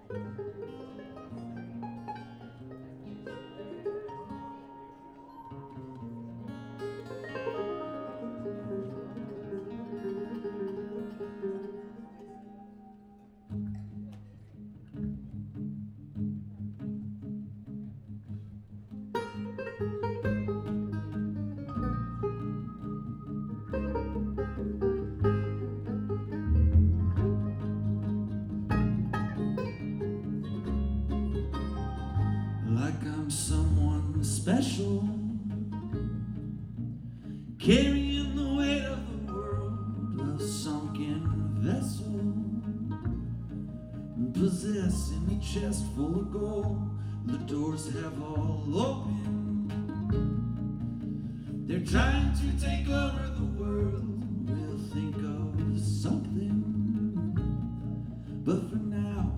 Like I'm someone special, carrying the weight of the world, a sunken vessel, possessing a chest full of gold. The doors have all opened. They're trying to take over the world. We'll think of something, but for now,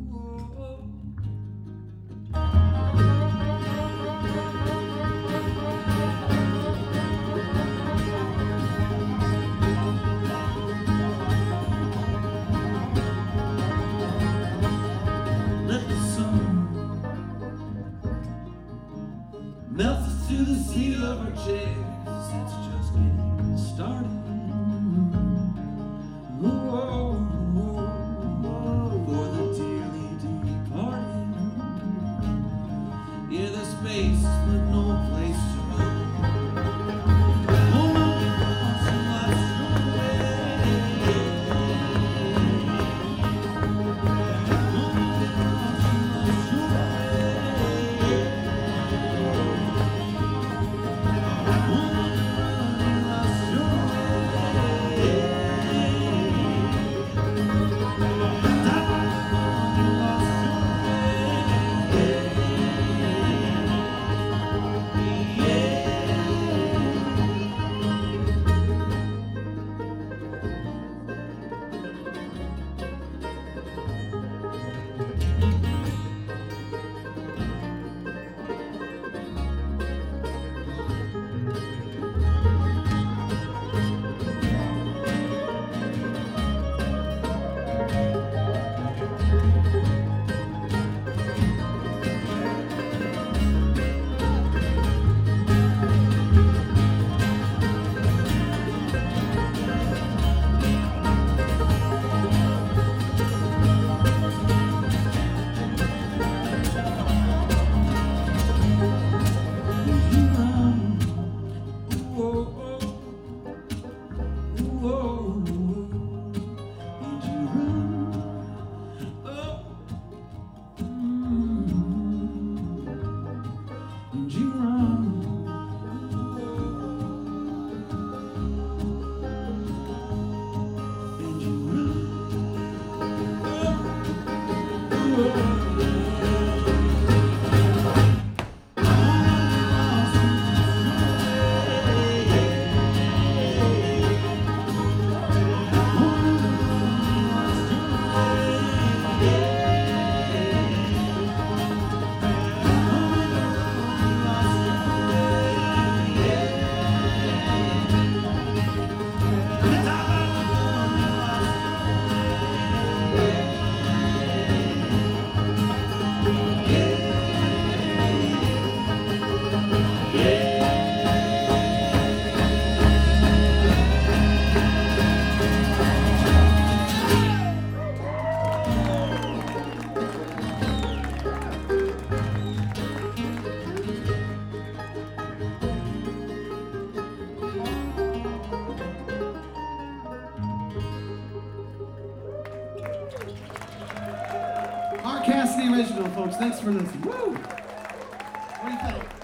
melts us to the seat of our chairs. It's just getting started. Whoa, for the dearly departed. Yeah, the space, but no place to go. Oh, no, because you lost your way. Oh, no, because you lost your way. Mark Cassidy original, folks. Thanks for listening. Woo! What do you think?